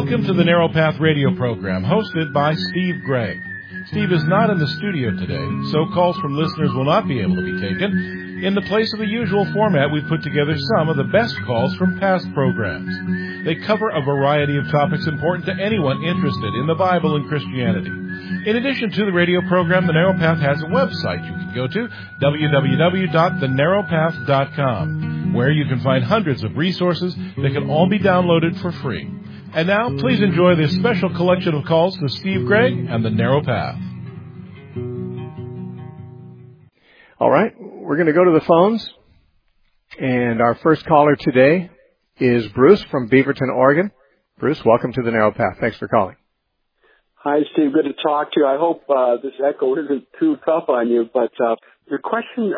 Welcome to the Narrow Path radio program, hosted by Steve Gregg. Steve is not in the studio today, so calls from listeners will not be able to be taken. In the place of the usual format, we've put together some of the best calls from past programs. They cover a variety of topics important to anyone interested in the Bible and Christianity. In addition to the radio program, The Narrow Path has a website you can go to, www.thenarrowpath.com, where you can find hundreds of resources that can all be downloaded for free. And now, please enjoy this special collection of calls to Steve Gregg and The Narrow Path. All right, we're going to go to the phones. And our first caller today is Bruce from Beaverton, Oregon. Bruce, welcome to The Narrow Path. Thanks for calling. Hi, Steve. Good to talk to you. I hope this echo isn't too tough on you. But your question,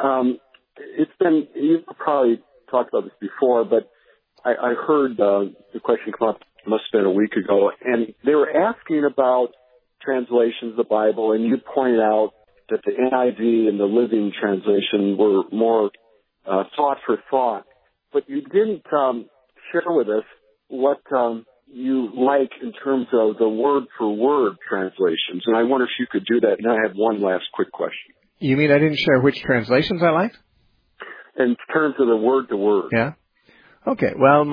you've probably talked about this before, but I heard the question come up, must have been a week ago, and they were asking about translations of the Bible, and you pointed out that the NIV and the Living Translation were more thought for thought. But you didn't share with us what you like in terms of the word-for-word translations, and I wonder if you could do that. And I have one last quick question. You mean I didn't share which translations I liked? In terms of the word-to-word. Yeah. Okay. Well,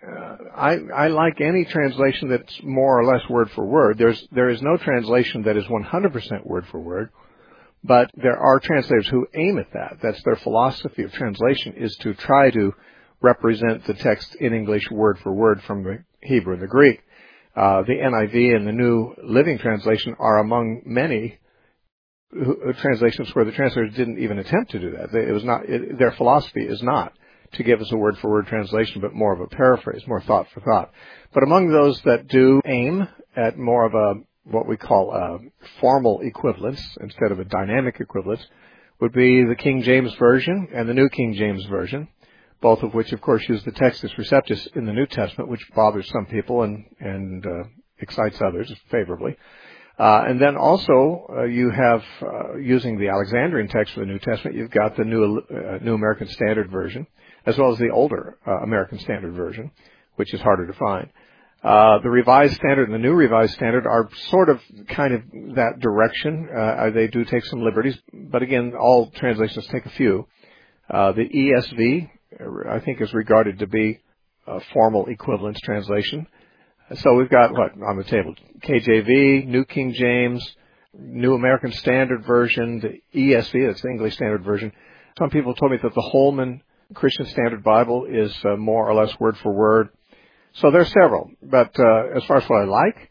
I like any translation that's more or less word for word. There is no translation that is 100% word for word, but there are translators who aim at that. That's their philosophy of translation, is to try to represent the text in English word for word from the Hebrew and the Greek. The NIV and the New Living Translation are among many translations where the translators didn't even attempt to do that. Their philosophy is not to give us a word-for-word translation, but more of a paraphrase, more thought for thought. But among those that do aim at more of what we call a formal equivalence instead of a dynamic equivalence would be the King James Version and the New King James Version, both of which, of course, use the Textus Receptus in the New Testament, which bothers some people and excites others favorably. And then also, you have, using the Alexandrian text for the New Testament, you've got the New American Standard Version, as well as the older American Standard Version, which is harder to find. The Revised Standard and the New Revised Standard are sort of kind of that direction. They do take some liberties, but again, all translations take a few. The ESV, I think, is regarded to be a formal equivalence translation. So we've got what on the table? KJV, New King James, New American Standard Version, the ESV, that's the English Standard Version. Some people told me that the Holman Christian Standard Bible is more or less word for word. So there's several. But as far as what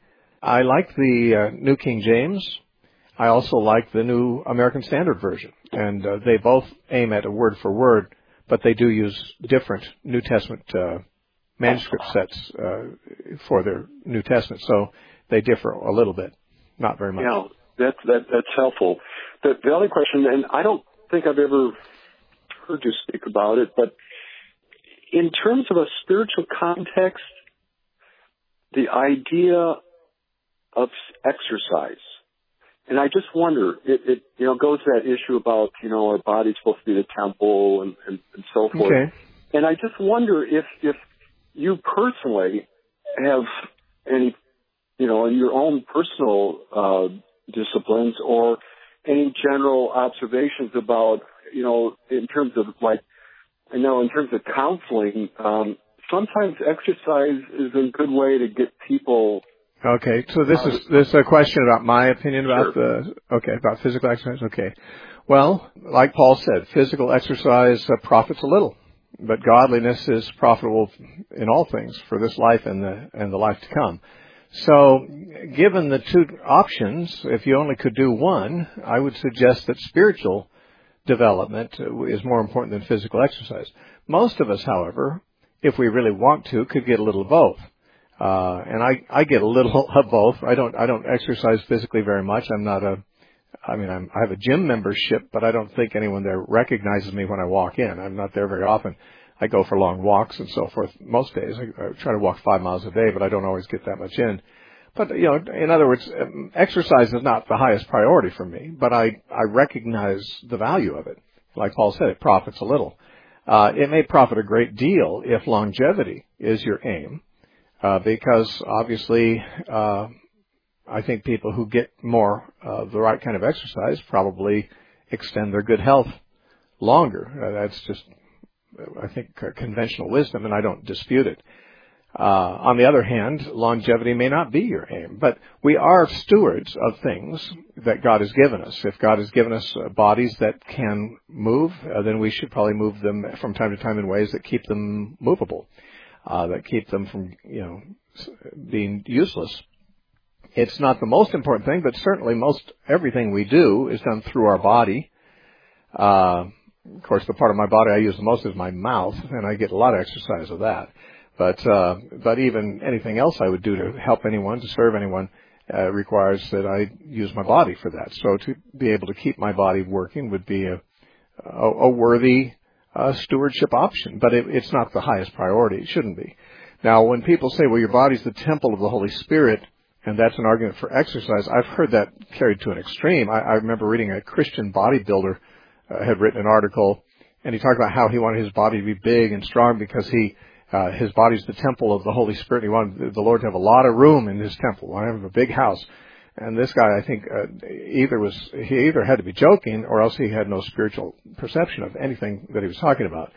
I like the New King James. I also like the New American Standard Version. And they both aim at a word for word, but they do use different New Testament manuscript sets for their New Testament, so they differ a little bit, not very much. Yeah, that's helpful. The other question, and I don't think I've ever heard you speak about it, but in terms of a spiritual context, the idea of exercise, and I just wonder, it goes to that issue about, our body's supposed to be the temple and so forth. Okay. And I just wonder if you personally have any, in your own personal disciplines or any general observations about, in terms of in terms of counseling, sometimes exercise is a good way to get people. Okay, so this is a question about my opinion about Sure. about physical exercise. Okay, well, like Paul said, physical exercise profits a little. But godliness is profitable in all things for this life and the life to come. So, given the two options, if you only could do one, I would suggest that spiritual development is more important than physical exercise. Most of us, however, if we really want to, could get a little of both. And I get a little of both. I don't exercise physically very much. I have a gym membership, but I don't think anyone there recognizes me when I walk in. I'm not there very often. I go for long walks and so forth most days. I try to walk 5 miles a day, but I don't always get that much in. But, in other words, exercise is not the highest priority for me, but I recognize the value of it. Like Paul said, it profits a little. It may profit a great deal if longevity is your aim. because obviously I think people who get more of the right kind of exercise probably extend their good health longer. That's just, I think, conventional wisdom, and I don't dispute it. On the other hand, longevity may not be your aim, but we are stewards of things that God has given us. If God has given us bodies that can move, then we should probably move them from time to time in ways that keep them movable, that keep them from, being useless. It's not the most important thing, but certainly most everything we do is done through our body. Of course, the part of my body I use the most is my mouth, and I get a lot of exercise of that. But even anything else I would do to help anyone, to serve anyone, requires that I use my body for that. So to be able to keep my body working would be a worthy stewardship option, but it's not the highest priority. It shouldn't be. Now, when people say, well, your body's the temple of the Holy Spirit, and that's an argument for exercise, I've heard that carried to an extreme. I remember reading a Christian bodybuilder had written an article, and he talked about how he wanted his body to be big and strong because his body's the temple of the Holy Spirit. He wanted the Lord to have a lot of room in his temple. He wanted to have a big house. And this guy, I think, he either had to be joking or else he had no spiritual perception of anything that he was talking about.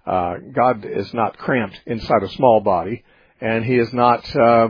God is not cramped inside a small body, and he is not,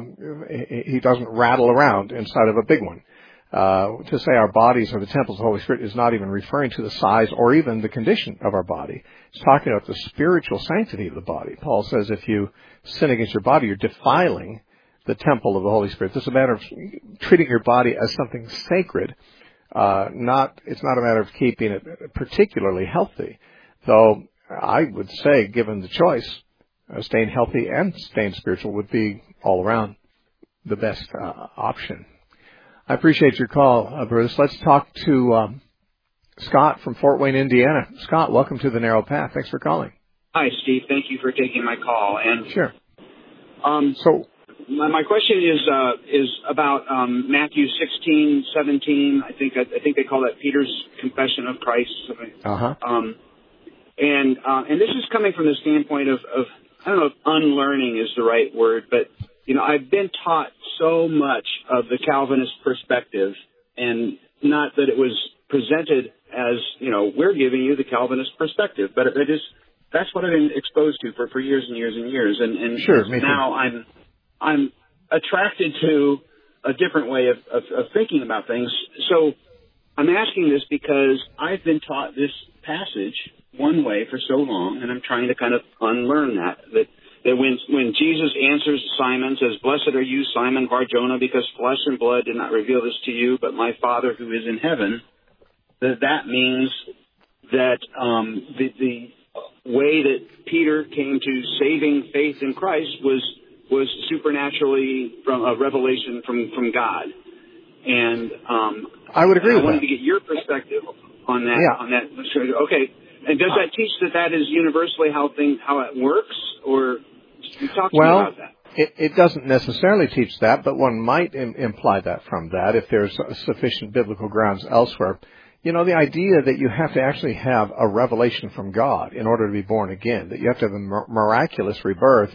he doesn't rattle around inside of a big one. To say our bodies are the temples of the Holy Spirit is not even referring to the size or even the condition of our body. It's talking about the spiritual sanctity of the body. Paul says if you sin against your body, you're defiling the temple of the Holy Spirit. This is a matter of treating your body as something sacred. It's not a matter of keeping it particularly healthy. Though I would say, given the choice, staying healthy and staying spiritual would be all around the best option. I appreciate your call, Bruce. Let's talk to Scott from Fort Wayne, Indiana. Scott, welcome to The Narrow Path. Thanks for calling. Hi, Steve. Thank you for taking my call. And sure. So my question is about Matthew 16:17. I think they call that Peter's confession of Christ. Uh-huh. And this is coming from the standpoint of I don't know if unlearning is the right word, but I've been taught so much of the Calvinist perspective, and not that it was presented as, we're giving you the Calvinist perspective, but that's what I've been exposed to for years and years and years. And sure, now I'm attracted to a different way of thinking about things. So I'm asking this because I've been taught this passage one way for so long, and I'm trying to kind of unlearn that when Jesus answers Simon, says, "Blessed are you, Simon Bar-Jonah, because flesh and blood did not reveal this to you, but my Father who is in heaven," that means that the way that Peter came to saving faith in Christ was supernaturally from a revelation from God. And I would agree with that. I wanted to get your perspective on that. Yeah. On that. Okay. And does that teach that is universally how it works, or talk to me about that? It doesn't necessarily teach that, but one might imply that from that if there's sufficient biblical grounds elsewhere. The idea that you have to actually have a revelation from God in order to be born again, that you have to have a miraculous rebirth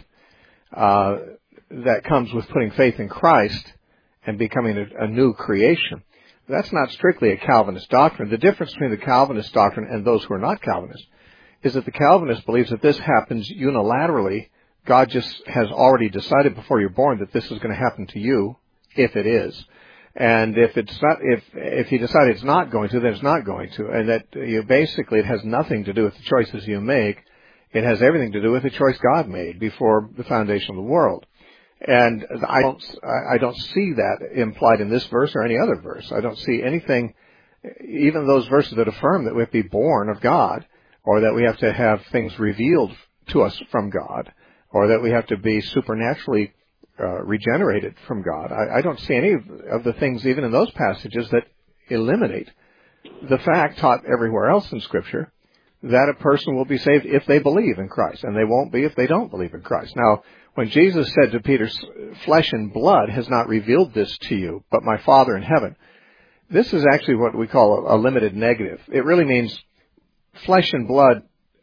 that comes with putting faith in Christ and becoming a new creation. That's not strictly a Calvinist doctrine. The difference between the Calvinist doctrine and those who are not Calvinists is that the Calvinist believes that this happens unilaterally. God just has already decided before you're born that this is going to happen to you, if it is. And if it's not, if he decided it's not going to, then it's not going to. And that basically it has nothing to do with the choices you make. It has everything to do with the choice God made before the foundation of the world. And I don't see that implied in this verse or any other verse. I don't see anything, even those verses that affirm that we have to be born of God, or that we have to have things revealed to us from God, or that we have to be supernaturally regenerated from God. I don't see any of the things, even in those passages, that eliminate the fact taught everywhere else in Scripture that a person will be saved if they believe in Christ, and they won't be if they don't believe in Christ. Now, when Jesus said to Peter, "Flesh and blood has not revealed this to you, but my Father in heaven," this is actually what we call a limited negative. It really means flesh and blood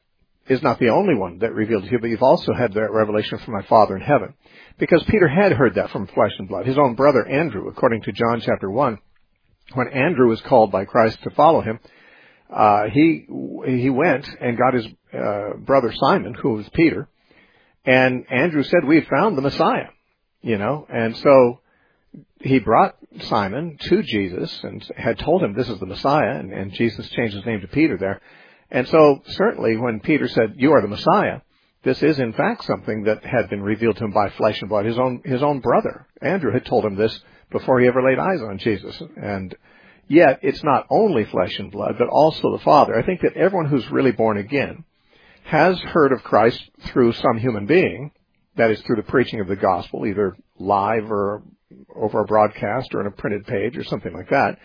is not the only one that revealed to you, but you've also had that revelation from my Father in heaven. Because Peter had heard that from flesh and blood. His own brother Andrew, according to John chapter 1, when Andrew was called by Christ to follow him, he went and got his brother Simon, who was Peter, and Andrew said, "We have found the Messiah," and so he brought Simon to Jesus and had told him this is the Messiah, and Jesus changed his name to Peter there. And so certainly when Peter said, "You are the Messiah," this is in fact something that had been revealed to him by flesh and blood. His own brother Andrew had told him this before he ever laid eyes on Jesus. And yet it's not only flesh and blood, but also the Father. I think that everyone who's really born again has heard of Christ through some human being, that is through the preaching of the gospel, either live or over a broadcast or in a printed page or something like that.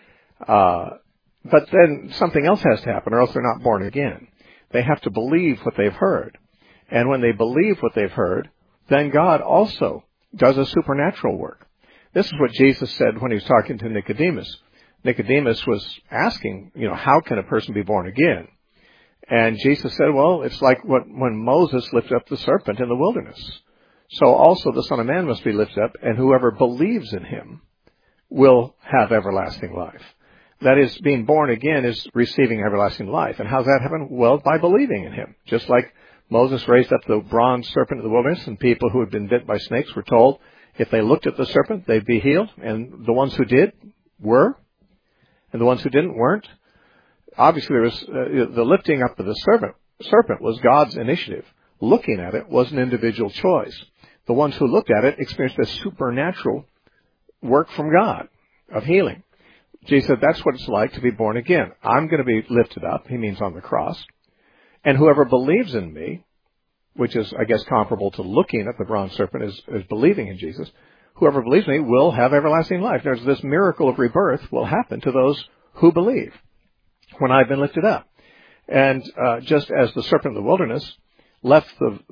But then something else has to happen, or else they're not born again. They have to believe what they've heard. And when they believe what they've heard, then God also does a supernatural work. This is what Jesus said when he was talking to Nicodemus. Nicodemus was asking, how can a person be born again? And Jesus said, well, it's like when Moses lifted up the serpent in the wilderness. So also the Son of Man must be lifted up, and whoever believes in him will have everlasting life. That is, being born again is receiving everlasting life. And how does that happen? Well, by believing in him. Just like Moses raised up the bronze serpent in the wilderness, and people who had been bit by snakes were told if they looked at the serpent, they'd be healed. And the ones who did were, and the ones who didn't weren't. Obviously, there was the lifting up of the serpent was God's initiative. Looking at it was an individual choice. The ones who looked at it experienced a supernatural work from God of healing. Jesus said, that's what it's like to be born again. I'm going to be lifted up, he means on the cross. And whoever believes in me, which is, I guess, comparable to looking at the bronze serpent as believing in Jesus, whoever believes in me will have everlasting life. There's this miracle of rebirth will happen to those who believe when I've been lifted up. And just as the serpent in the wilderness left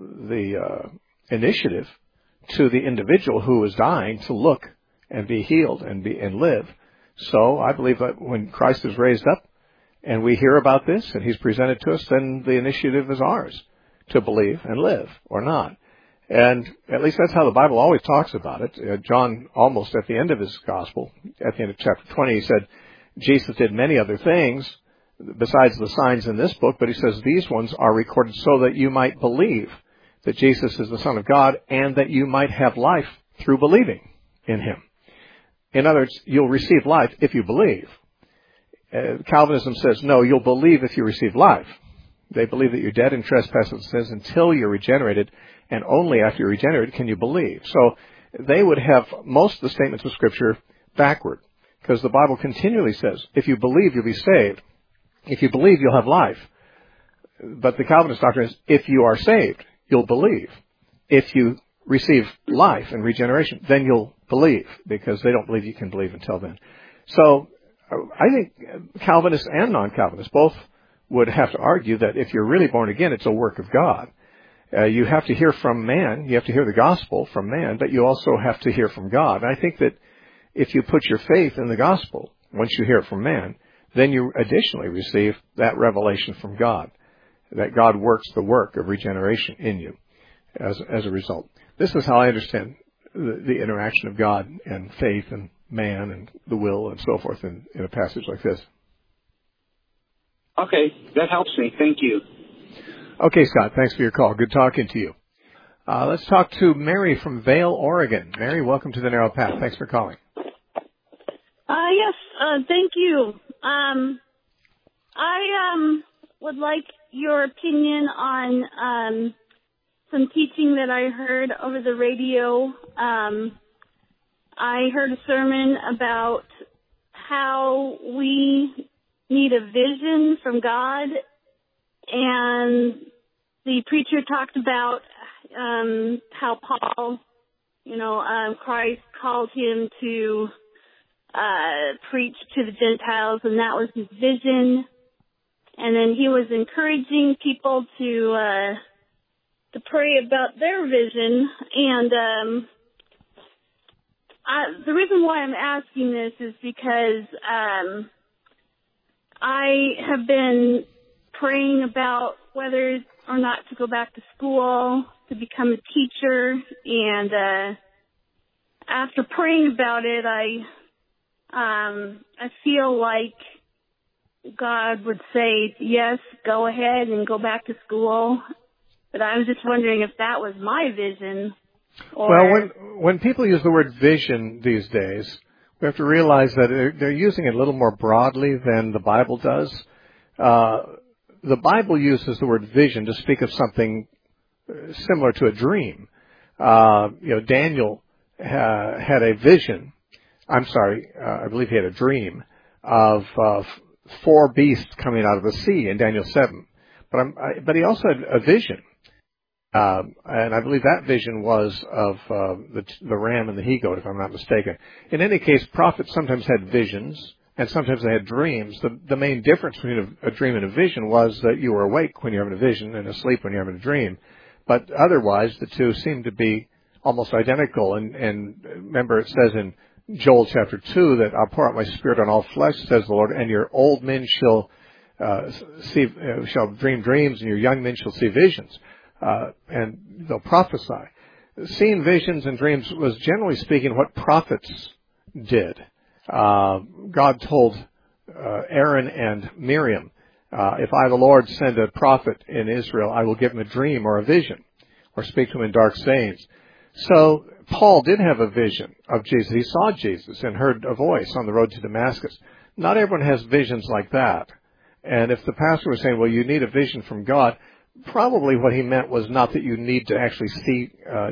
the initiative to the individual who was dying to look and be healed and live, so I believe that when Christ is raised up and we hear about this and he's presented to us, then the initiative is ours to believe and live or not. And at least that's how the Bible always talks about it. John, almost at the end of his gospel, at the end of chapter 20, he said, Jesus did many other things besides the signs in this book, but he says these ones are recorded so that you might believe that Jesus is the Son of God and that you might have life through believing in him. In other words, you'll receive life if you believe. Calvinism says, no, you'll believe if you receive life. They believe that you're dead in trespasses and sins until you're regenerated, and only after you're regenerated can you believe. So they would have most of the statements of Scripture backward, because the Bible continually says, if you believe, you'll be saved. If you believe, you'll have life. But the Calvinist doctrine is, if you are saved, you'll believe. If you receive life and regeneration, then you'll believe, because they don't believe you can believe until then. So I think Calvinists and non-Calvinists both would have to argue that if you're really born again, it's a work of God. You have to hear from man, you have to hear the gospel from man, but you also have to hear from God. And I think that if you put your faith in the gospel, once you hear it from man, then you additionally receive that revelation from God, that God works the work of regeneration in you as a result. This is how I understand the interaction of God and faith and man and the will and so forth in a passage like this. Okay, that helps me. Thank you. Okay, Scott, thanks for your call. Good talking to you. Let's talk to Mary from Vail, Oregon. Mary, welcome to The Narrow Path. Thanks for calling. Yes, thank you. I would like your opinion on some teaching that I heard over the radio. I heard a sermon about how we need a vision from God, and the preacher talked about how Paul, Christ called him to preach to the Gentiles, and that was his vision. And then he was encouraging people to pray about their vision. And the reason why I'm asking this is because I have been praying about whether or not to go back to school to become a teacher. And after praying about it, I feel like God would say, yes, go ahead and go back to school. But I was just wondering if that was my vision. Well, when people use the word vision these days, we have to realize that they're using it a little more broadly than the Bible does. The Bible uses the word vision to speak of something similar to a dream. Daniel had a vision. I believe he had a dream of 4 beasts coming out of the sea in Daniel 7. But he also had a vision. And I believe that vision was of the ram and the he-goat, if I'm not mistaken. In any case, prophets sometimes had visions, and sometimes they had dreams. The main difference between a dream and a vision was that you were awake when you're having a vision and asleep when you're having a dream. But otherwise, the two seem to be almost identical. And remember, it says in Joel chapter 2 that I'll pour out my spirit on all flesh, says the Lord, and your old men shall dream dreams, and your young men shall see visions. And they'll prophesy. Seeing visions and dreams was, generally speaking, what prophets did. God told Aaron and Miriam, if I, the Lord, send a prophet in Israel, I will give him a dream or a vision, or speak to him in dark sayings. So Paul did have a vision of Jesus. He saw Jesus and heard a voice on the road to Damascus. Not everyone has visions like that. And if the pastor was saying, well, you need a vision from God, probably what he meant was not that you need to actually see,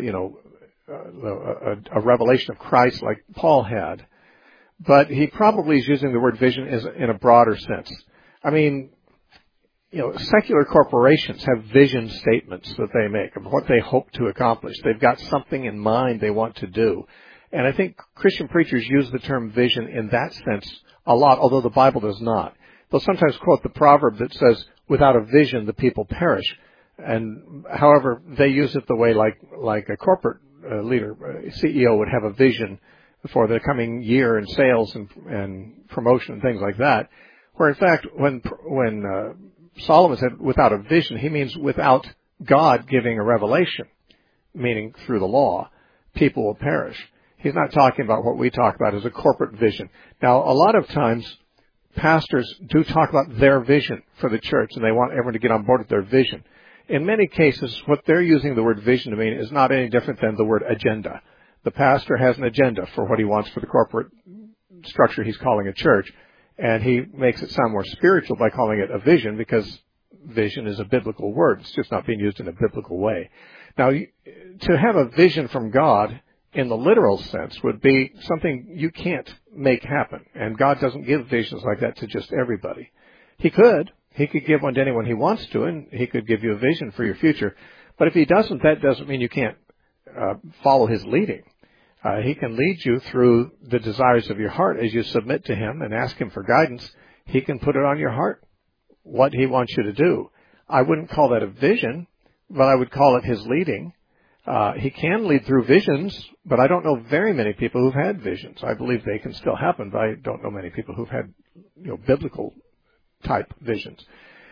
a revelation of Christ like Paul had, but he probably is using the word vision in a broader sense. I mean, secular corporations have vision statements that they make of what they hope to accomplish. They've got something in mind they want to do. And I think Christian preachers use the term vision in that sense a lot, although the Bible does not. They'll sometimes quote the proverb that says, without a vision, the people perish. And however, they use it the way like a corporate leader, CEO would have a vision for the coming year in sales and promotion and things like that. Where in fact, when Solomon said without a vision, he means without God giving a revelation, meaning through the law, people will perish. He's not talking about what we talk about as a corporate vision. Now, a lot of times, pastors do talk about their vision for the church, and they want everyone to get on board with their vision. In many cases, what they're using the word vision to mean is not any different than the word agenda. The pastor has an agenda for what he wants for the corporate structure he's calling a church, and he makes it sound more spiritual by calling it a vision, because vision is a biblical word. It's just not being used in a biblical way. Now, to have a vision from God in the literal sense would be something you can't make happen. And God doesn't give visions like that to just everybody. He could give one to anyone he wants to, and he could give you a vision for your future. But if he doesn't, that doesn't mean you can't follow his leading. He can lead you through the desires of your heart as you submit to him and ask him for guidance. He can put it on your heart what he wants you to do. I wouldn't call that a vision, but I would call it his leading. He can lead through visions, but I don't know very many people who've had visions. I believe they can still happen, but I don't know many people who've had, biblical type visions.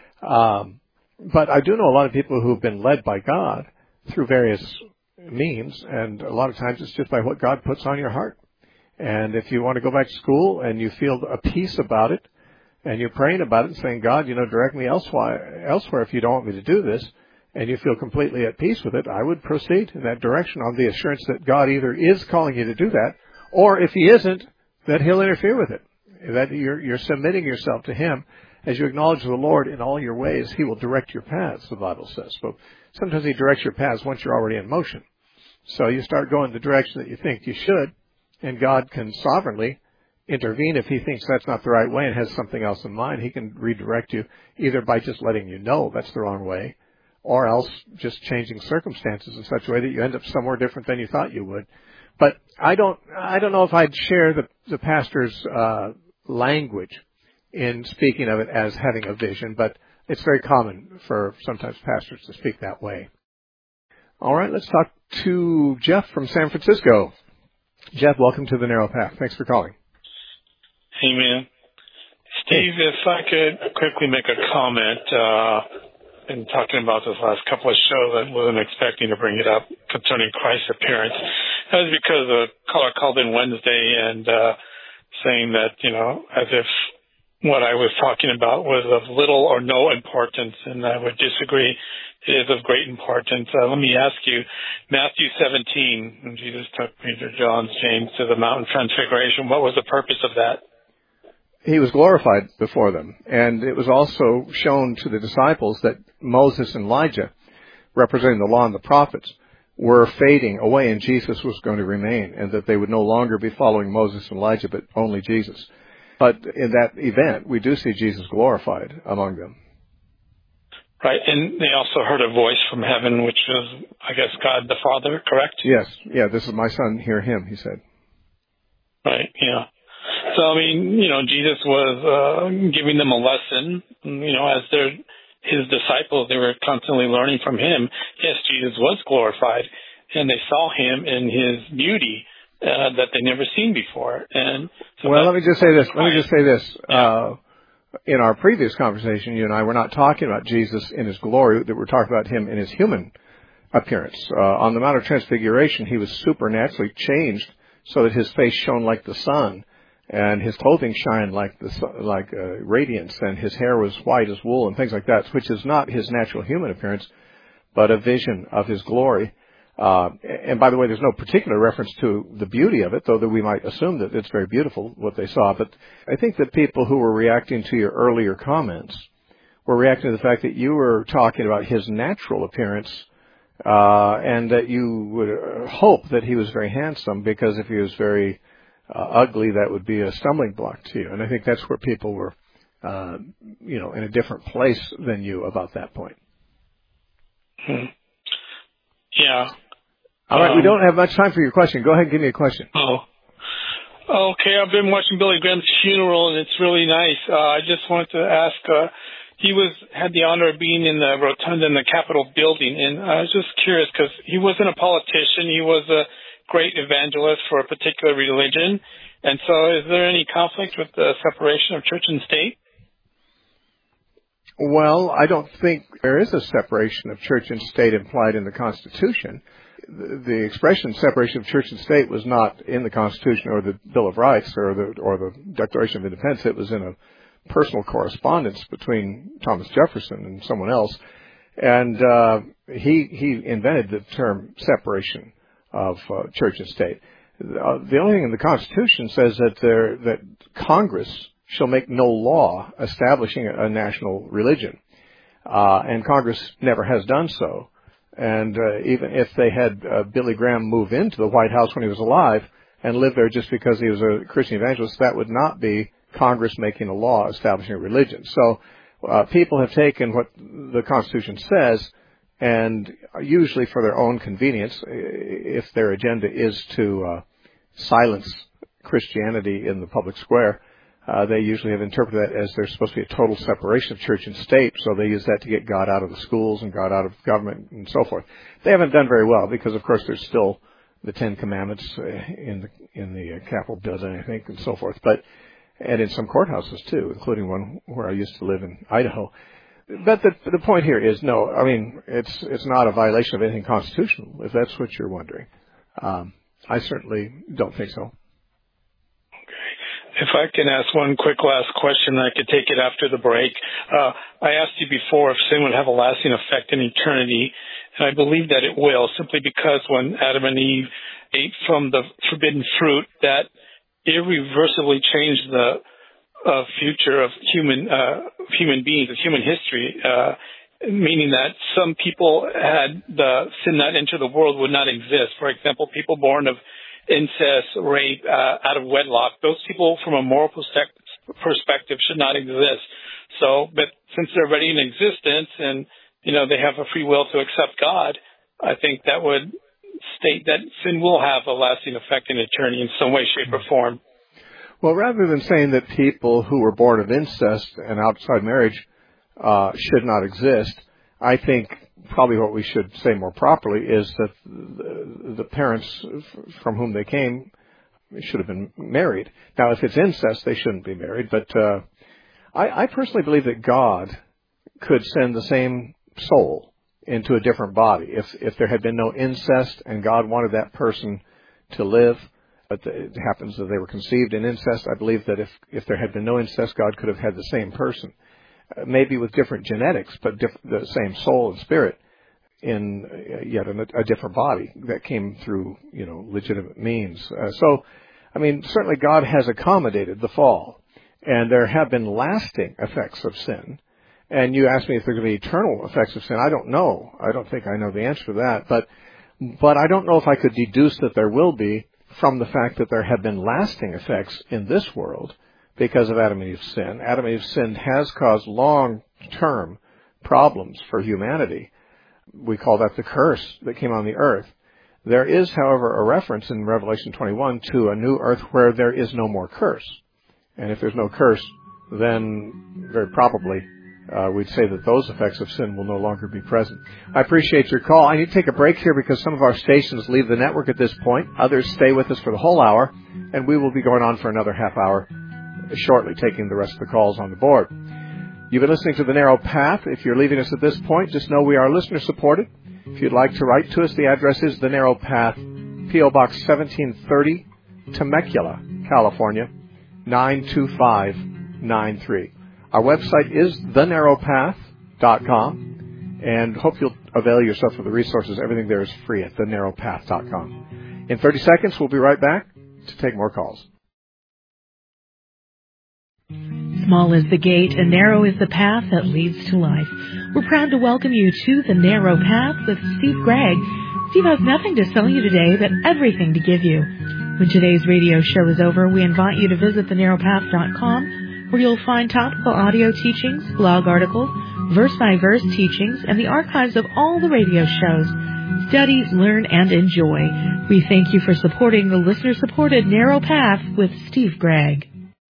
But I do know a lot of people who've been led by God through various means, and a lot of times it's just by what God puts on your heart. And if you want to go back to school and you feel a peace about it, and you're praying about it and saying, God, direct me elsewhere if you don't want me to do this, and you feel completely at peace with it, I would proceed in that direction on the assurance that God either is calling you to do that, or if he isn't, that he'll interfere with it. That you're submitting yourself to him. As you acknowledge the Lord in all your ways, he will direct your paths, the Bible says. But sometimes he directs your paths once you're already in motion. So you start going the direction that you think you should, and God can sovereignly intervene if he thinks that's not the right way and has something else in mind. He can redirect you either by just letting you know that's the wrong way, or else just changing circumstances in such a way that you end up somewhere different than you thought you would. But I don't know if I'd share the pastor's language in speaking of it as having a vision, but it's very common for sometimes pastors to speak that way. All right, let's talk to Jeff from San Francisco. Jeff, welcome to The Narrow Path. Thanks for calling. Hey, man. Steve, if I could quickly make a comment. been talking about this last couple of shows. I wasn't expecting to bring it up concerning Christ's appearance. That was because a caller called in Wednesday and saying that, as if what I was talking about was of little or no importance, and I would disagree. It is of great importance. Let me ask you, Matthew 17, when Jesus took Peter, John, James to the Mount of Transfiguration, what was the purpose of that? He was glorified before them, and it was also shown to the disciples that Moses and Elijah, representing the law and the prophets, were fading away and Jesus was going to remain, and that they would no longer be following Moses and Elijah, but only Jesus. But in that event, we do see Jesus glorified among them. Right, and they also heard a voice from heaven, which was, I guess, God the Father, correct? Yes, this is my son, hear him, he said. Right, yeah. So, Jesus was giving them a lesson, as his disciples, they were constantly learning from him. Yes, Jesus was glorified, and they saw him in his beauty that they never seen before. And so let me just say this. Yeah. In our previous conversation, you and I were not talking about Jesus in his glory, that we're talking about him in his human appearance. On the Mount of Transfiguration, he was supernaturally changed so that his face shone like the sun, and his clothing shined like radiance, and his hair was white as wool and things like that, which is not his natural human appearance, but a vision of his glory. And by the way, there's no particular reference to the beauty of it, though that we might assume that it's very beautiful what they saw. But I think that people who were reacting to your earlier comments were reacting to the fact that you were talking about his natural appearance, and that you would hope that he was very handsome, because if he was very ugly, that would be a stumbling block to you. And I think that's where people were, in a different place than you about that point. Yeah. All right, we don't have much time for your question. Go ahead and give me a question. Oh. Okay, I've been watching Billy Graham's funeral, and it's really nice. I just wanted to ask, he had the honor of being in the rotunda in the Capitol building, and I was just curious, because he wasn't a politician. He was a great evangelist for a particular religion. And so is there any conflict with the separation of church and state? Well, I don't think there is a separation of church and state implied in the Constitution. The expression separation of church and state was not in the Constitution or the Bill of Rights or the Declaration of Independence. It was in a personal correspondence between Thomas Jefferson and someone else. And he invented the term separation of church and state. The only thing in the Constitution says that Congress shall make no law establishing a national religion. And Congress never has done so. And even if they had Billy Graham move into the White House when he was alive and live there just because he was a Christian evangelist, that would not be Congress making a law establishing a religion. So people have taken what the Constitution says, and usually for their own convenience, if their agenda is to silence Christianity in the public square, they usually have interpreted that as there's supposed to be a total separation of church and state, so they use that to get God out of the schools and God out of government and so forth. They haven't done very well because, of course, there's still the Ten Commandments in the Capitol building, I think, and so forth. And in some courthouses too, including one where I used to live in Idaho. But the point here is no. I mean, it's not a violation of anything constitutional, if that's what you're wondering. I certainly don't think so. If I can ask one quick last question, I could take it after the break. I asked you before if sin would have a lasting effect in eternity, and I believe that it will, simply because when Adam and Eve ate from the forbidden fruit, that irreversibly changed the future of human beings, of human history, meaning that some people had the sin that entered the world would not exist. For example, people born of incest, rape, out of wedlock, those people from a moral perspective should not exist. So, but since they're already in existence and, they have a free will to accept God, I think that would state that sin will have a lasting effect in eternity in some way, shape, or form. Well, rather than saying that people who were born of incest and outside marriage should not exist, I think probably what we should say more properly is that the parents from whom they came should have been married. Now, if it's incest, they shouldn't be married. But I personally believe that God could send the same soul into a different body. If there had been no incest and God wanted that person to live, but it happens that they were conceived in incest, I believe that if there had been no incest, God could have had the same person, maybe with different genetics, but the same soul and spirit in yet a different body that came through, legitimate means. So, I mean, certainly God has accommodated the fall, and there have been lasting effects of sin. And you asked me if there are going to be eternal effects of sin. I don't know. I don't think I know the answer to that. But I don't know if I could deduce that there will be from the fact that there have been lasting effects in this world because of Adam and Eve's sin. Adam and Eve's sin has caused long-term problems for humanity. We call that the curse that came on the earth. There is, however, a reference in Revelation 21 to a new earth where there is no more curse. And if there's no curse, then very probably we'd say that those effects of sin will no longer be present. I appreciate your call. I need to take a break here because some of our stations leave the network at this point. Others stay with us for the whole hour, and we will be going on for another half hour shortly, taking the rest of the calls on the board. You've been listening to The Narrow Path. If you're leaving us at this point, just know we are listener-supported. If you'd like to write to us, the address is The Narrow Path, P.O. Box 1730, Temecula, California, 92593. Our website is thenarrowpath.com, and hope you'll avail yourself of the resources. Everything there is free at thenarrowpath.com. In 30 seconds, we'll be right back to take more calls. Small is the gate and narrow is the path that leads to life. We're proud to welcome you to The Narrow Path with Steve Gregg. Steve has nothing to sell you today, but everything to give you. When today's radio show is over, we invite you to visit thenarrowpath.com, where you'll find topical audio teachings, blog articles, verse-by-verse teachings, and the archives of all the radio shows. Study, learn, and enjoy. We thank you for supporting the listener-supported Narrow Path with Steve Gregg.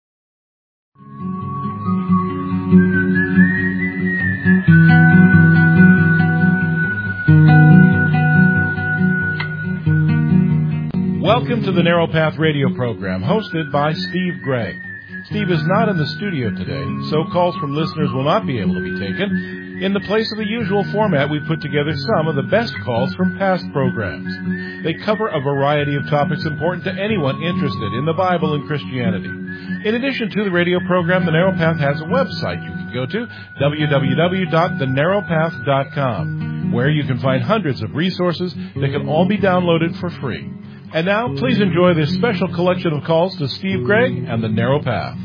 Welcome to the Narrow Path radio program, hosted by Steve Gregg. Steve is not in the studio today, so calls from listeners will not be able to be taken. In the place of the usual format, we've put together some of the best calls from past programs. They cover a variety of topics important to anyone interested in the Bible and Christianity. In addition to the radio program, The Narrow Path has a website you can go to, www.thenarrowpath.com, where you can find hundreds of resources that can all be downloaded for free. And now, please enjoy this special collection of calls to Steve Gregg and The Narrow Path.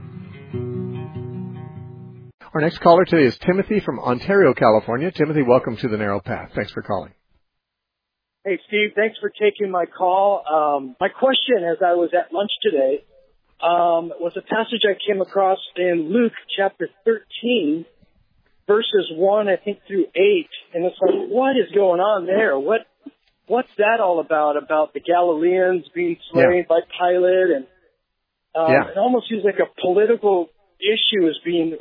Our next caller today is Timothy from Ontario, California. Timothy, welcome to The Narrow Path. Thanks for calling. Hey, Steve, thanks for taking my call. My question, as I was at lunch today, was a passage I came across in Luke chapter 13, verses 1, I think, through 8. And it's like, what is going on there? What's that all about the Galileans being slain by Pilate? And it almost seems like a political issue is being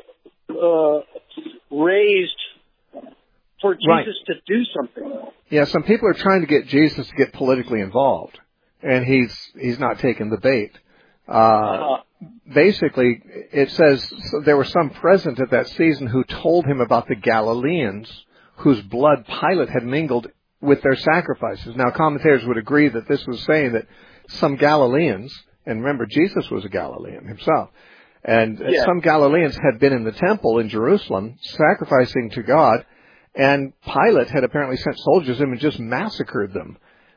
raised for Jesus to do something. Yeah, some people are trying to get Jesus to get politically involved, and he's not taking the bait. Basically, it says there were some present at that season who told him about the Galileans whose blood Pilate had mingled with their sacrifices. Now, commentators would agree that this was saying that some Galileans, and remember, Jesus was a Galilean himself, and some Galileans had been in the temple in Jerusalem sacrificing to God, and Pilate had apparently sent soldiers in and just massacred them.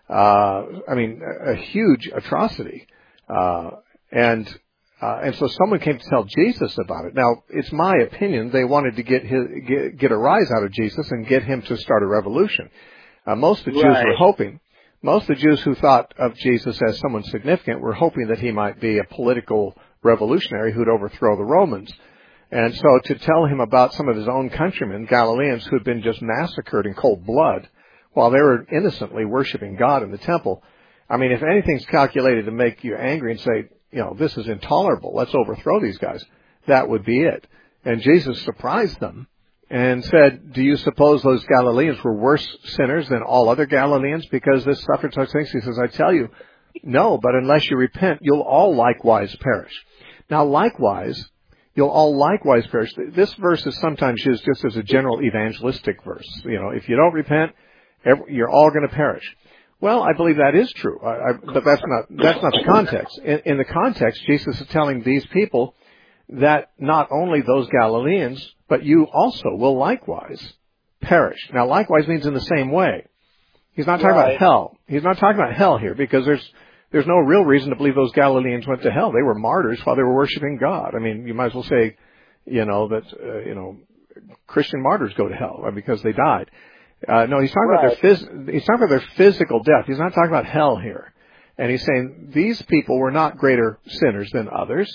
A huge atrocity. And so someone came to tell Jesus about it. Now, it's my opinion they wanted to get a rise out of Jesus and get him to start a revolution. Most of the Jews were hoping, most of the Jews who thought of Jesus as someone significant were hoping that he might be a political revolutionary who'd overthrow the Romans. And so to tell him about some of his own countrymen, Galileans, who'd been just massacred in cold blood while they were innocently worshiping God in the temple, I mean, if anything's calculated to make you angry and say, this is intolerable, let's overthrow these guys, that would be it. And Jesus surprised them and said, do you suppose those Galileans were worse sinners than all other Galileans because this suffered such things? He says, I tell you, no, but unless you repent, you'll all likewise perish. Now, likewise you'll all likewise perish. This verse is sometimes used just as a general evangelistic verse. If you don't repent, you're all going to perish. Well, I believe that is true, but that's not the context. In the context, Jesus is telling these people that not only those Galileans, but you also will likewise perish. Now, likewise means in the same way. He's not talking about hell. He's not talking about hell here, because there's no real reason to believe those Galileans went to hell. They were martyrs while they were worshiping God. I mean, you might as well say, that Christian martyrs go to hell because they died. No, he's talking about their physical death. He's not talking about hell here. And he's saying these people were not greater sinners than others,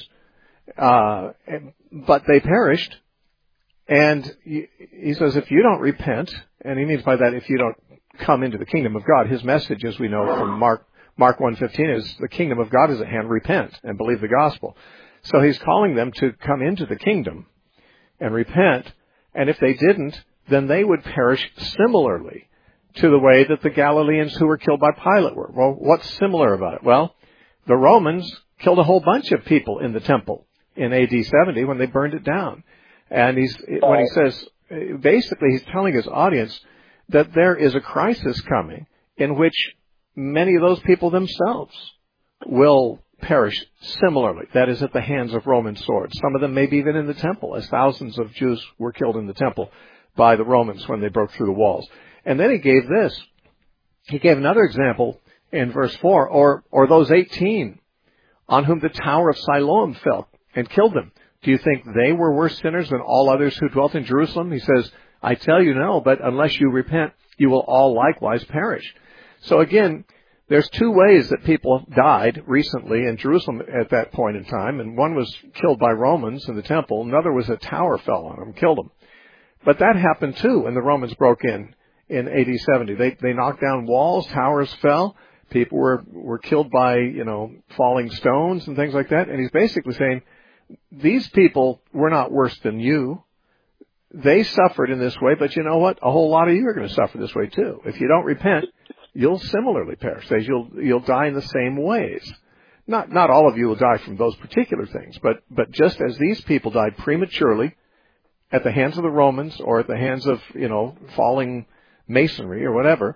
but they perished. And he says, if you don't repent, and he means by that, if you don't come into the kingdom of God, his message, as we know from Mark 1:15, is the kingdom of God is at hand. Repent and believe the gospel. So he's calling them to come into the kingdom and repent. And if they didn't, then they would perish similarly to the way that the Galileans who were killed by Pilate were. Well, what's similar about it? Well, the Romans killed a whole bunch of people in the temple in AD 70 when they burned it down. And when he says, basically he's telling his audience that there is a crisis coming in which many of those people themselves will perish similarly. That is, at the hands of Roman swords. Some of them maybe even in the temple, as thousands of Jews were killed in the temple by the Romans when they broke through the walls. And then he gave this. He gave another example in verse 4, or those 18 on whom the tower of Siloam fell and killed them. Do you think they were worse sinners than all others who dwelt in Jerusalem? He says, I tell you no, but unless you repent, you will all likewise perish. So again, there's two ways that people died recently in Jerusalem at that point in time, and one was killed by Romans in the temple, another was a tower fell on them, killed them. But that happened too when the Romans broke in AD 70. They knocked down walls, towers fell, people were killed by, falling stones and things like that. And he's basically saying, these people were not worse than you. They suffered in this way, but you know what? A whole lot of you are going to suffer this way too. If you don't repent, you'll similarly perish. You'll die in the same ways. Not all of you will die from those particular things, but just as these people died prematurely at the hands of the Romans or at the hands of, falling masonry or whatever,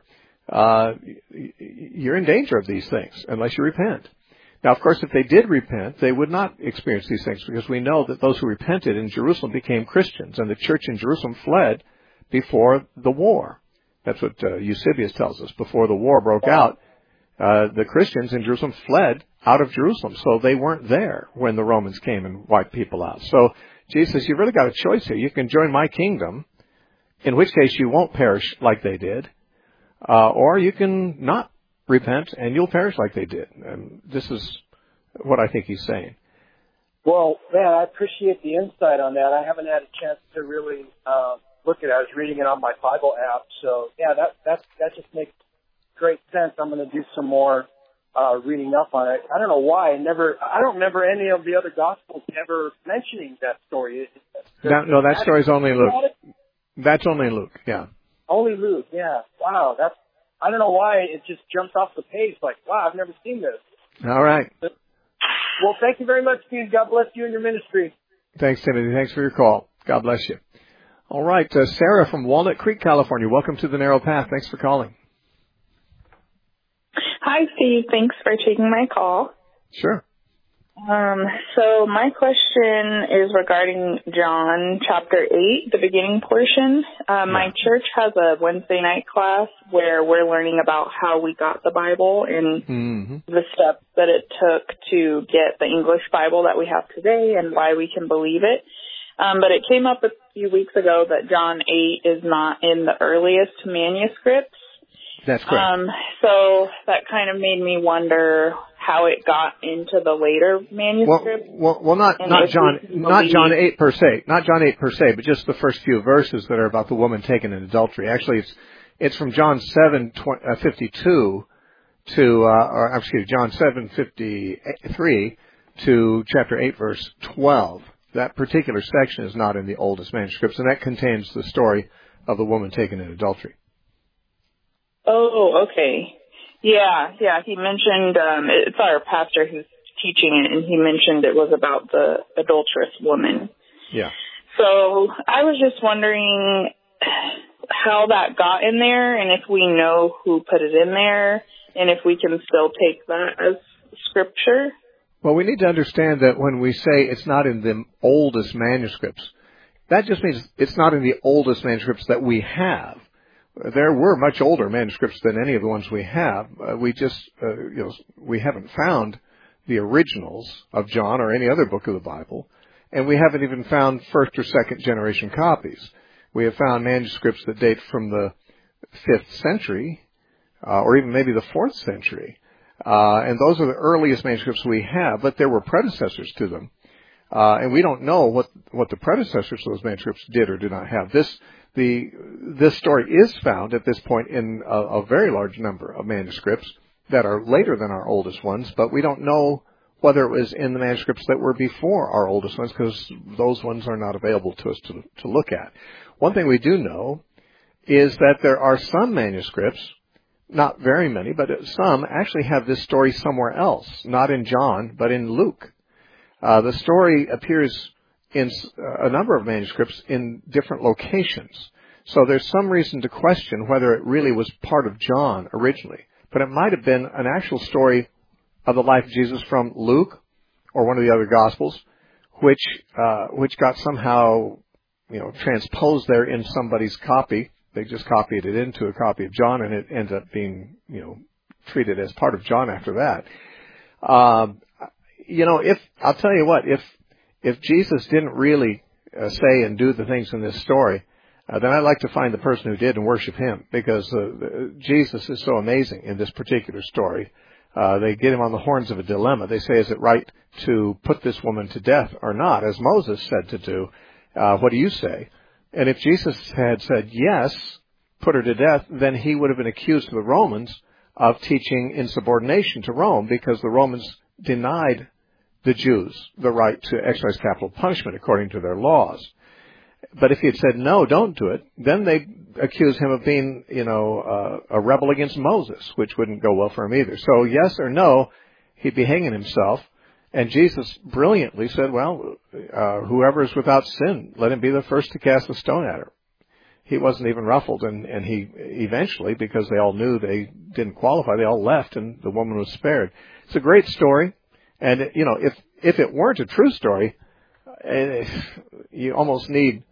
you're in danger of these things unless you repent. Now, of course, if they did repent, they would not experience these things, because we know that those who repented in Jerusalem became Christians, and the church in Jerusalem fled before the war. That's what Eusebius tells us. Before the war broke out, the Christians in Jerusalem fled out of Jerusalem, so they weren't there when the Romans came and wiped people out. So Jesus says, you've really got a choice here. You can join my kingdom, in which case you won't perish like they did, or you can not repent and you'll perish like they did. And this is what I think he's saying. Well, man, I appreciate the insight on that. I haven't had a chance to really look at it. I was reading it on my Bible app. So, yeah, that just makes great sense. I'm going to do some more reading up on it. I don't know why. I don't remember any of the other Gospels ever mentioning that story. No, that story's only in Luke. That's only in Luke, yeah. Only Luke, yeah. Wow, I don't know why it just jumps off the page like, wow, I've never seen this. All right. Well, thank you very much, Steve. God bless you and your ministry. Thanks, Timothy. Thanks for your call. God bless you. All right, Sarah from Walnut Creek, California. Welcome to The Narrow Path. Thanks for calling. Hi, Steve. Thanks for taking my call. Sure. So my question is regarding John chapter 8, the beginning portion. My church has a Wednesday night class where we're learning about how we got the Bible and the steps that it took to get the English Bible that we have today and why we can believe it. But it came up a few weeks ago that John 8 is not in the earliest manuscripts. That's correct. So that kind of made me wonder how it got into the later manuscript. Well, not John 8 per se, but just the first few verses that are about the woman taken in adultery. Actually, it's from John 7:52 to John 7:53 to chapter 8 verse 12. That particular section is not in the oldest manuscripts, and that contains the story of the woman taken in adultery. Oh, okay. Yeah. He mentioned, it's our pastor who's teaching it, and he mentioned it was about the adulterous woman. Yeah. So I was just wondering how that got in there, and if we know who put it in there, and if we can still take that as scripture. Well, we need to understand that when we say it's not in the oldest manuscripts, that just means it's not in the oldest manuscripts that we have. There were much older manuscripts than any of the ones we have. We haven't found the originals of John or any other book of the Bible, and we haven't even found first or second generation copies. We have found manuscripts that date from the 5th century, or even maybe the 4th century. And those are the earliest manuscripts we have, but there were predecessors to them. And we don't know what the predecessors to those manuscripts did or did not have. This story is found at this point in a very large number of manuscripts that are later than our oldest ones, but we don't know whether it was in the manuscripts that were before our oldest ones, because those ones are not available to us to look at. One thing we do know is that there are some manuscripts, not very many, but some actually have this story somewhere else, not in John, but in Luke. The story appears in a number of manuscripts in different locations. So there's some reason to question whether it really was part of John originally. But it might have been an actual story of the life of Jesus from Luke or one of the other Gospels, which got somehow, transposed there in somebody's copy. They just copied it into a copy of John, and it ended up being, treated as part of John after that. I'll tell you what, if Jesus didn't really say and do the things in this story, then I'd like to find the person who did and worship him, because Jesus is so amazing in this particular story. They get him on the horns of a dilemma. They say, is it right to put this woman to death or not, as Moses said to do? What do you say? And if Jesus had said yes, put her to death, then he would have been accused to the Romans of teaching insubordination to Rome, because the Romans denied the Jews the right to exercise capital punishment according to their laws. But if he had said, no, don't do it, then they'd accuse him of being, a rebel against Moses, which wouldn't go well for him either. So yes or no, he'd be hanging himself. And Jesus brilliantly said, well, whoever is without sin, let him be the first to cast a stone at her. He wasn't even ruffled, and he eventually, because they all knew they didn't qualify, they all left, and the woman was spared. It's a great story. And, if it weren't a true story, you almost need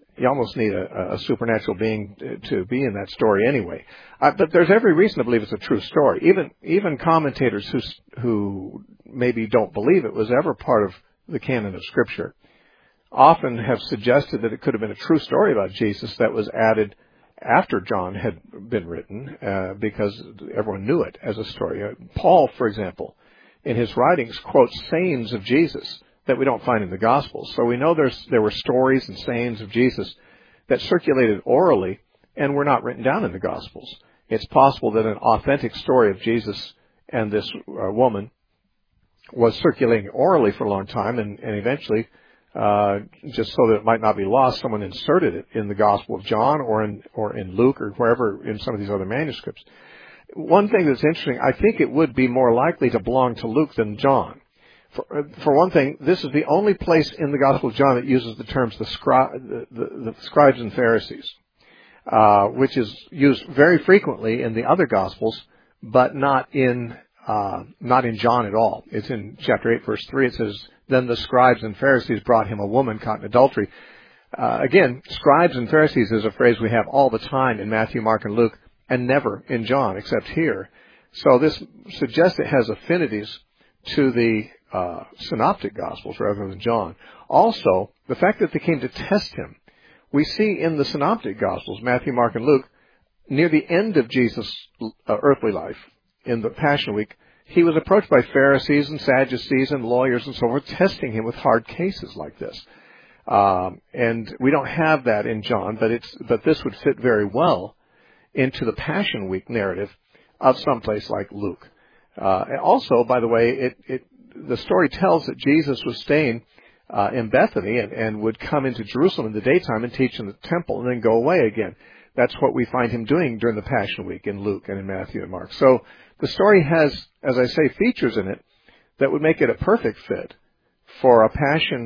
a supernatural being to be in that story anyway. But there's every reason to believe it's a true story. Even commentators who maybe don't believe it was ever part of the canon of Scripture often have suggested that it could have been a true story about Jesus that was added after John had been written, because everyone knew it as a story. Paul, for example, in his writings, quotes sayings of Jesus that we don't find in the Gospels. So we know there were stories and sayings of Jesus that circulated orally and were not written down in the Gospels. It's possible that an authentic story of Jesus and this woman was circulating orally for a long time, and eventually, just so that it might not be lost, someone inserted it in the Gospel of John or in Luke or wherever in some of these other manuscripts. One thing that's interesting, I think it would be more likely to belong to Luke than John. For one thing, this is the only place in the Gospel of John that uses the terms the scribes and Pharisees, which is used very frequently in the other Gospels, but not in John at all. It's in chapter 8, verse 3. It says, then the scribes and Pharisees brought him a woman caught in adultery. Again, scribes and Pharisees is a phrase we have all the time in Matthew, Mark, and Luke, and never in John, except here. So this suggests it has affinities to the synoptic Gospels rather than John. Also, the fact that they came to test him. We see in the synoptic Gospels, Matthew, Mark, and Luke, near the end of Jesus' earthly life, in the Passion Week, he was approached by Pharisees and Sadducees and lawyers and so forth, testing him with hard cases like this. And we don't have that in John, but this would fit very well into the Passion Week narrative of some place like Luke. Also, by the way, the story tells that Jesus was staying in Bethany and would come into Jerusalem in the daytime and teach in the temple and then go away again. That's what we find him doing during the Passion Week in Luke and in Matthew and Mark. So the story has, as I say, features in it that would make it a perfect fit for a Passion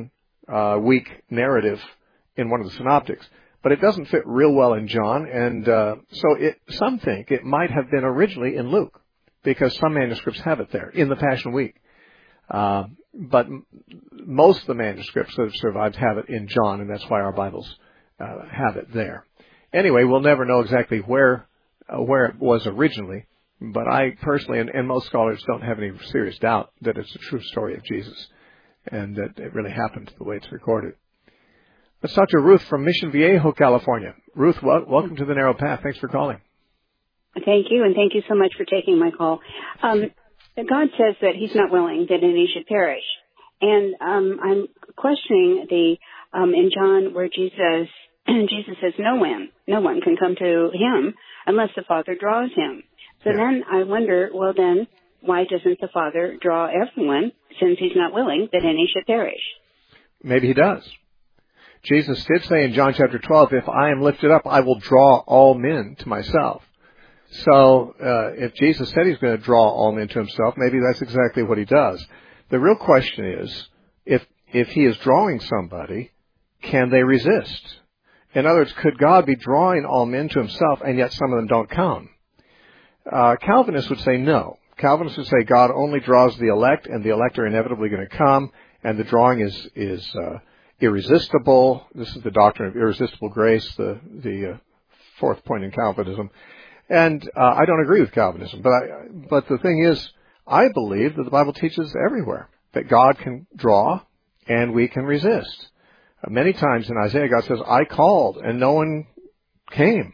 weak narrative in one of the synoptics. But it doesn't fit real well in John, and some think it might have been originally in Luke, because some manuscripts have it there, in the Passion Week. But most of the manuscripts that have survived have it in John, and that's why our Bibles have it there. Anyway, we'll never know exactly where it was originally, but I personally, and most scholars, don't have any serious doubt that it's a true story of Jesus, and that it really happened the way it's recorded. Let's talk to Ruth from Mission Viejo, California. Ruth, welcome to the Narrow Path. Thanks for calling. Thank you, and thank you so much for taking my call. God says that He's not willing that any should perish, and I'm questioning in John where Jesus says no one can come to Him unless the Father draws him. So then I wonder, well then, why doesn't the Father draw everyone, since He's not willing that any should perish? Maybe He does. Jesus did say in John chapter 12, if I am lifted up, I will draw all men to myself. So if Jesus said He's going to draw all men to Himself, maybe that's exactly what He does. The real question is, if He is drawing somebody, can they resist? In other words, could God be drawing all men to Himself, and yet some of them don't come? Calvinists would say no. Calvinists would say God only draws the elect, and the elect are inevitably going to come, and the drawing is irresistible. This is the doctrine of irresistible grace, the fourth point in Calvinism. And I don't agree with Calvinism, but the thing is, I believe that the Bible teaches everywhere that God can draw and we can resist. Many times in Isaiah, God says, I called and no one came,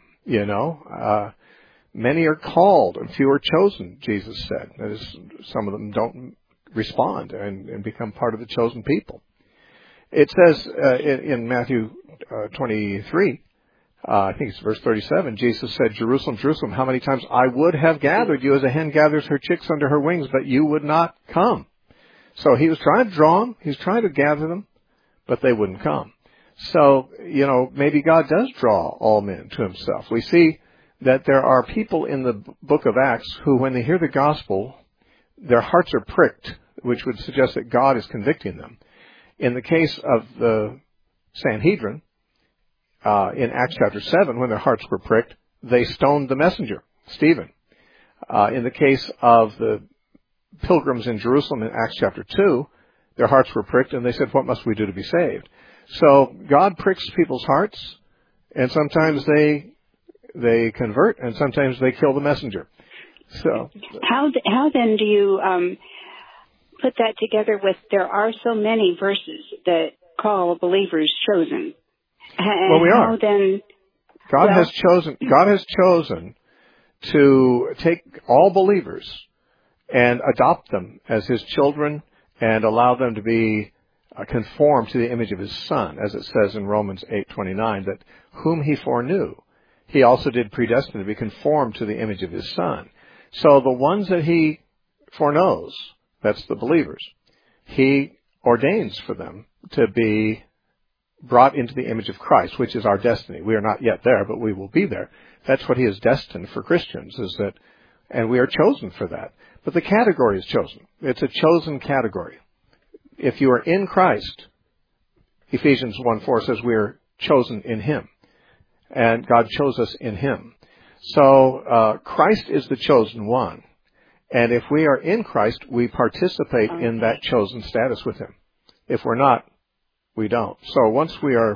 Many are called and few are chosen, Jesus said. That is, some of them don't respond and become part of the chosen people. It says in Matthew 23, I think it's verse 37, Jesus said, Jerusalem, Jerusalem, how many times I would have gathered you as a hen gathers her chicks under her wings, but you would not come. So He was trying to draw them, He was trying to gather them, but they wouldn't come. So, maybe God does draw all men to Himself. We see that there are people in the book of Acts who, when they hear the gospel, their hearts are pricked, which would suggest that God is convicting them. In the case of the Sanhedrin, in Acts chapter 7, when their hearts were pricked, they stoned the messenger, Stephen. In the case of the pilgrims in Jerusalem in Acts chapter 2, their hearts were pricked and they said, what must we do to be saved? So God pricks people's hearts, and sometimes they convert, and sometimes they kill the messenger. So how then do you put that together with there are so many verses that call believers chosen? Well, we are. God has chosen to take all believers and adopt them as His children and allow them to be conformed to the image of His Son, as it says in Romans 8:29, that whom He foreknew, He also did predestine to be conformed to the image of His Son. So the ones that He foreknows, that's the believers, He ordains for them to be brought into the image of Christ, which is our destiny. We are not yet there, but we will be there. That's what He has destined for Christians, and we are chosen for that. But the category is chosen. It's a chosen category. If you are in Christ, Ephesians 1:4 says we are chosen in Him, and God chose us in Him. So Christ is the chosen one, and if we are in Christ, we participate in that chosen status with Him. If we're not, we don't. So once we are,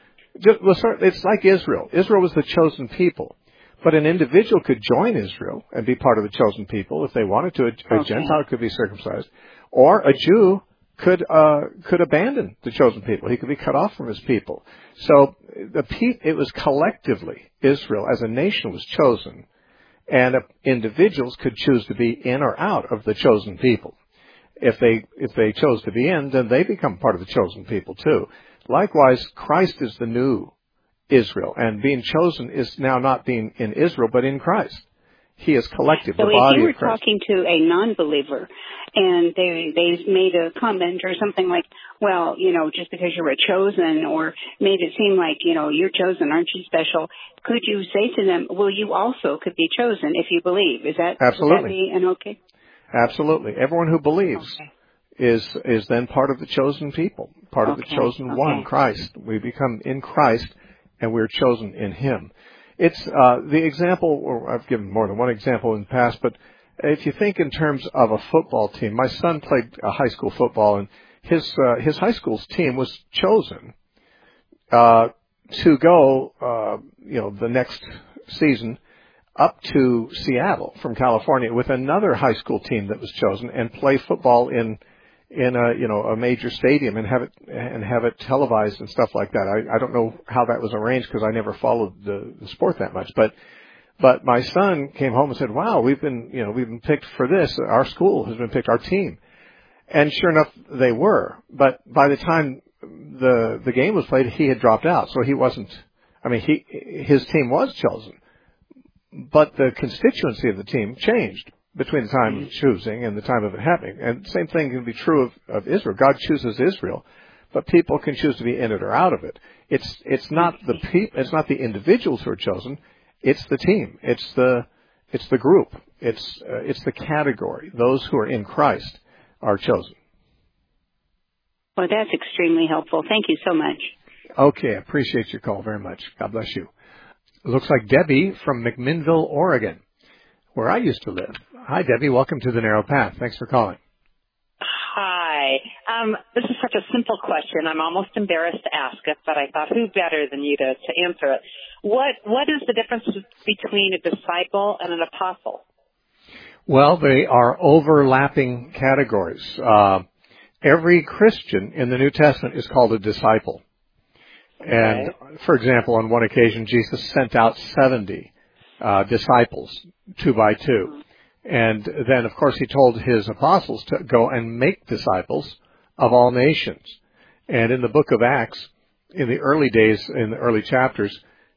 it's like Israel. Israel was the chosen people, but an individual could join Israel and be part of the chosen people if they wanted to. A Gentile could be circumcised, or a Jew could abandon the chosen people. He could be cut off from his people. So it was collectively Israel as a nation was chosen, and individuals could choose to be in or out of the chosen people. If they chose to be in, then they become part of the chosen people too. Likewise, Christ is the new Israel, and being chosen is now not being in Israel, but in Christ. He is collective, the body of Christ. So if you were talking to a non-believer, and they made a comment or something like, well, just because you were chosen, or made it seem like, you're chosen, aren't you special? Could you say to them, well, you also could be chosen if you believe? Absolutely. Would that be an okay? Absolutely. Everyone who believes is then part of the chosen people. part of the chosen one, Christ. We become in Christ, and we're chosen in Him. It's the example, or I've given more than one example in the past, but if you think in terms of a football team, my son played high school football, and his high school's team was chosen to go, the next season up to Seattle from California with another high school team that was chosen and play football in a major stadium and have it televised and stuff like that. I don't know how that was arranged because I never followed the sport that much, but my son came home and said, "Wow, we've been picked for this. Our school has been picked, our team." And sure enough, they were. But by the time the game was played, he had dropped out, so he wasn't. I mean, his team was chosen, but the constituency of the team changed between the time of choosing and the time of it happening. And the same thing can be true of Israel. God chooses Israel, but people can choose to be in it or out of it. It's not the individuals who are chosen. It's the team. It's the group. It's the category. Those who are in Christ are chosen. Well, that's extremely helpful. Thank you so much. Okay, I appreciate your call very much. God bless you. It looks like Debbie from McMinnville, Oregon, where I used to live. Hi, Debbie. Welcome to The Narrow Path. Thanks for calling. Hi. This is such a simple question. I'm almost embarrassed to ask it, but I thought who better than you to answer it. What is the difference between a disciple and an apostle? Well, they are overlapping categories. Every Christian in the New Testament is called a disciple. Okay. And, for example, on one occasion, Jesus sent out 70 disciples, 2 by 2. And then, of course, he told his apostles to go and make disciples of all nations. And in the book of Acts, in the early days, in the early chapters,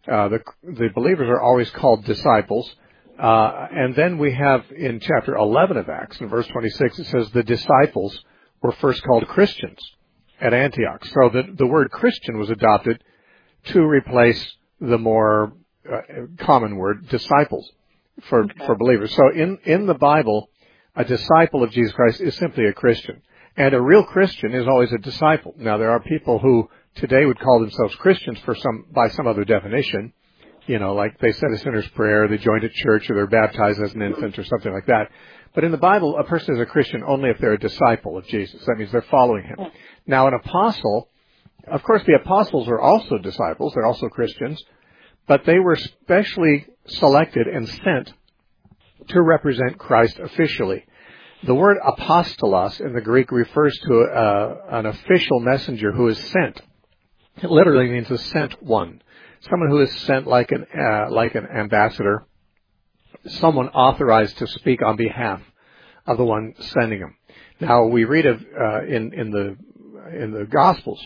the believers are always called disciples. And then we have in chapter 11 of Acts, in verse 26, it says the disciples were first called Christians at Antioch. So the word Christian was adopted to replace the more common word disciples for believers. So in the Bible, a disciple of Jesus Christ is simply a Christian. And a real Christian is always a disciple. Now, there are people who today would call themselves Christians by some other definition. Like they said a sinner's prayer, they joined a church, or they're baptized as an infant or something like that. But in the Bible, a person is a Christian only if they're a disciple of Jesus. That means they're following him. Now, an apostle, of course, the apostles are also disciples. They're also Christians. But they were specially selected and sent to represent Christ officially. The word apostolos in the Greek refers to an official messenger who is sent. It literally means a sent one. Someone who is sent like an ambassador, someone authorized to speak on behalf of the one sending him. Now we read of in the Gospels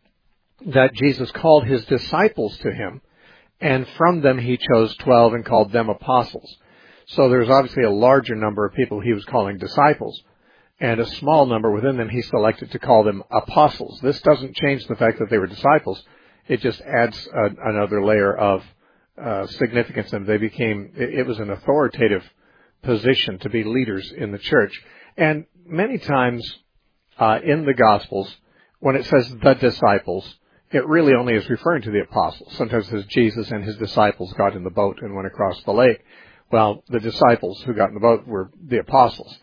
that Jesus called his disciples to him, and from them he chose 12 and called them apostles. So there's obviously a larger number of people he was calling disciples, and a small number within them he selected to call them apostles. This doesn't change the fact that they were disciples. It just adds another layer of significance, and it was an authoritative position to be leaders in the church. And many times in the Gospels, when it says the disciples, it really only is referring to the apostles. Sometimes it says Jesus and his disciples got in the boat and went across the lake. Well, the disciples who got in the boat were the apostles.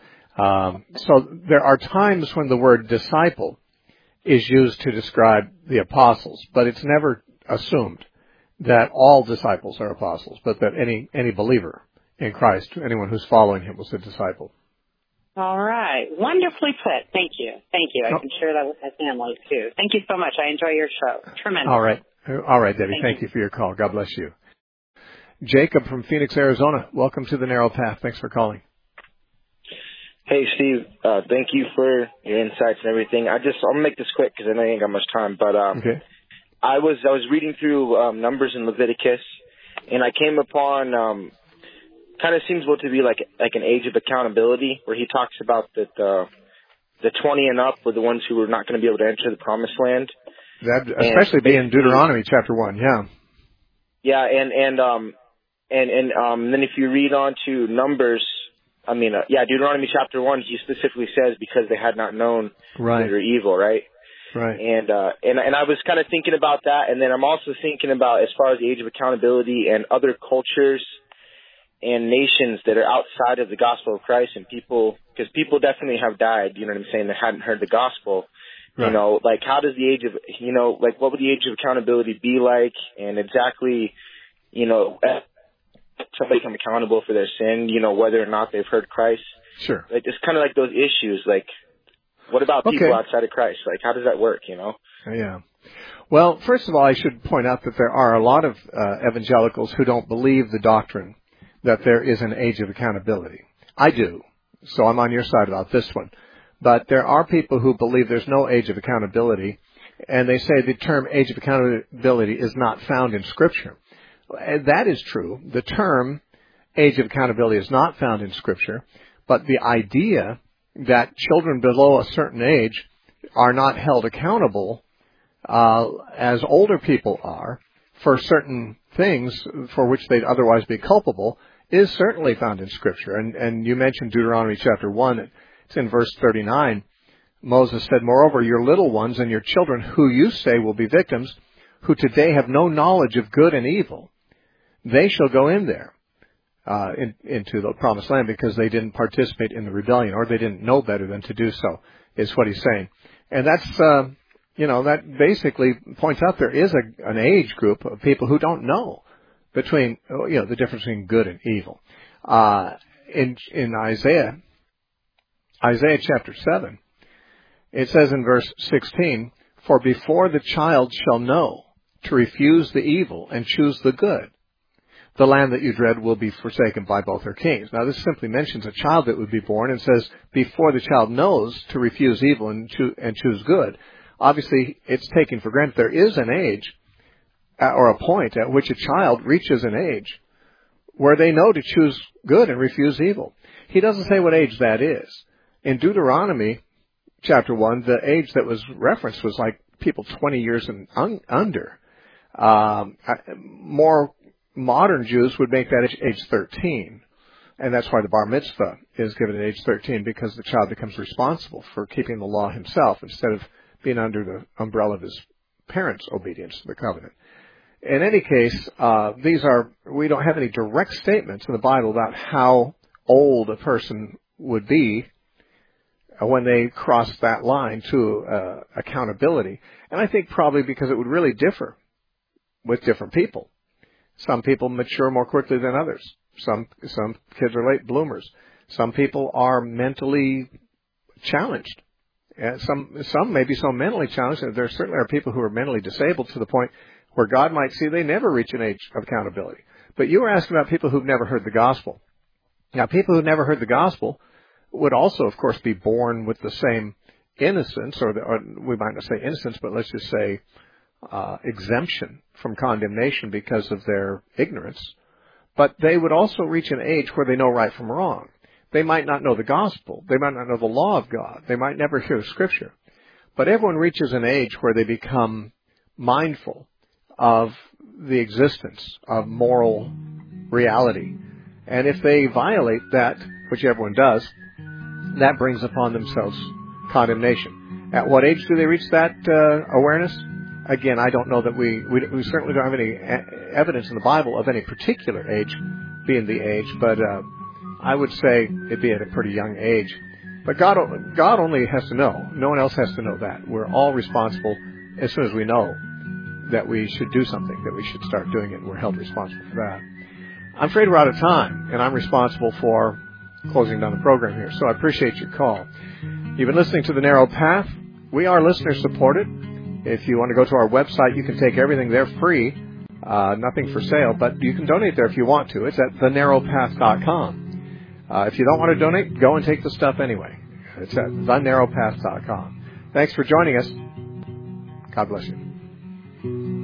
So there are times when the word disciple is used to describe the apostles, but it's never assumed that all disciples are apostles, but that any believer in Christ, anyone who's following him, was a disciple. All right. Wonderfully put. Thank you. Thank you. I can share that with my family, too. Thank you so much. I enjoy your show. Tremendous. All right, Debbie. Thank you for your call. God bless you. Jacob from Phoenix, Arizona. Welcome to The Narrow Path. Thanks for calling. Hey, Steve. Thank you for your insights and everything. I'll make this quick because I know you ain't got much time. But okay. I was reading through Numbers in Leviticus, and I came upon kind of seems to be like an age of accountability, where he talks about that the 20 and up were the ones who were not going to be able to enter the Promised Land. That especially be in Deuteronomy chapter 1. Yeah. Yeah, and then if you read on to Numbers. Deuteronomy chapter 1, he specifically says because they had not known good or evil, right? Right. And I was kind of thinking about that, and then I'm also thinking about, as far as the age of accountability and other cultures and nations that are outside of the gospel of Christ, and people, because people definitely have died, you know what I'm saying, that hadn't heard the gospel. Right. You know, like, how does the age of, you know, like, what would the age of accountability be like? And exactly, you know, somebody become accountable for their sin, you know, whether or not they've heard Christ. Sure. Like, it's kind of like those issues, like, what about people outside of Christ? Like, how does that work, you know? Yeah. Well, first of all, I should point out that there are a lot of evangelicals who don't believe the doctrine that there is an age of accountability. I do. So I'm on your side about this one. But there are people who believe there's no age of accountability, and they say the term age of accountability is not found in Scripture. And that is true. The term age of accountability is not found in Scripture, but the idea that children below a certain age are not held accountable as older people are for certain things for which they'd otherwise be culpable is certainly found in Scripture. And you mentioned Deuteronomy chapter 1. It's in verse 39. Moses said, "Moreover, your little ones and your children, who you say will be victims, who today have no knowledge of good and evil, they shall go in there into the promised land because they didn't participate in the rebellion, or they didn't know better than to do so," is what he's saying. And that's, that basically points out there is an age group of people who don't know between, the difference between good and evil. In Isaiah chapter 7, it says in verse 16, "For before the child shall know to refuse the evil and choose the good, the land that you dread will be forsaken by both her kings." Now, this simply mentions a child that would be born and says, before the child knows to refuse evil and choose good. Obviously, it's taken for granted there is an age or a point at which a child reaches an age where they know to choose good and refuse evil. He doesn't say what age that is. In Deuteronomy chapter 1, the age that was referenced was like people 20 years and under. More modern Jews would make that age 13. And that's why the bar mitzvah is given at age 13, because the child becomes responsible for keeping the law himself instead of being under the umbrella of his parents' obedience to the covenant. In any case, we don't have any direct statements in the Bible about how old a person would be when they cross that line to accountability. And I think probably because it would really differ with different people. Some people mature more quickly than others. Some kids are late bloomers. Some people are mentally challenged. And some may be so mentally challenged that there certainly are people who are mentally disabled to the point where God might see they never reach an age of accountability. But you were asking about people who've never heard the gospel. Now, people who've never heard the gospel would also, of course, be born with the same innocence, or we might not say innocence, but let's just say exemption from condemnation because of their ignorance. But they would also reach an age where they know right from wrong. They might not know the gospel. They might not know the law of God. They might never hear Scripture. But everyone reaches an age where they become mindful of the existence of moral reality. And if they violate that, which everyone does, that brings upon themselves condemnation. At what age do they reach that awareness? Again, I don't know that we certainly don't have any evidence in the Bible of any particular age being the age, but I would say it'd be at a pretty young age. But God only has to know. No one else has to know that. We're all responsible as soon as we know that we should do something, that we should start doing it. We're held responsible for that. I'm afraid we're out of time, and I'm responsible for closing down the program here. So I appreciate your call. You've been listening to The Narrow Path. We are listener supported. If you want to go to our website, you can take everything there free, nothing for sale, but you can donate there if you want to. It's at thenarrowpath.com. If you don't want to donate, go and take the stuff anyway. It's at thenarrowpath.com. Thanks for joining us. God bless you.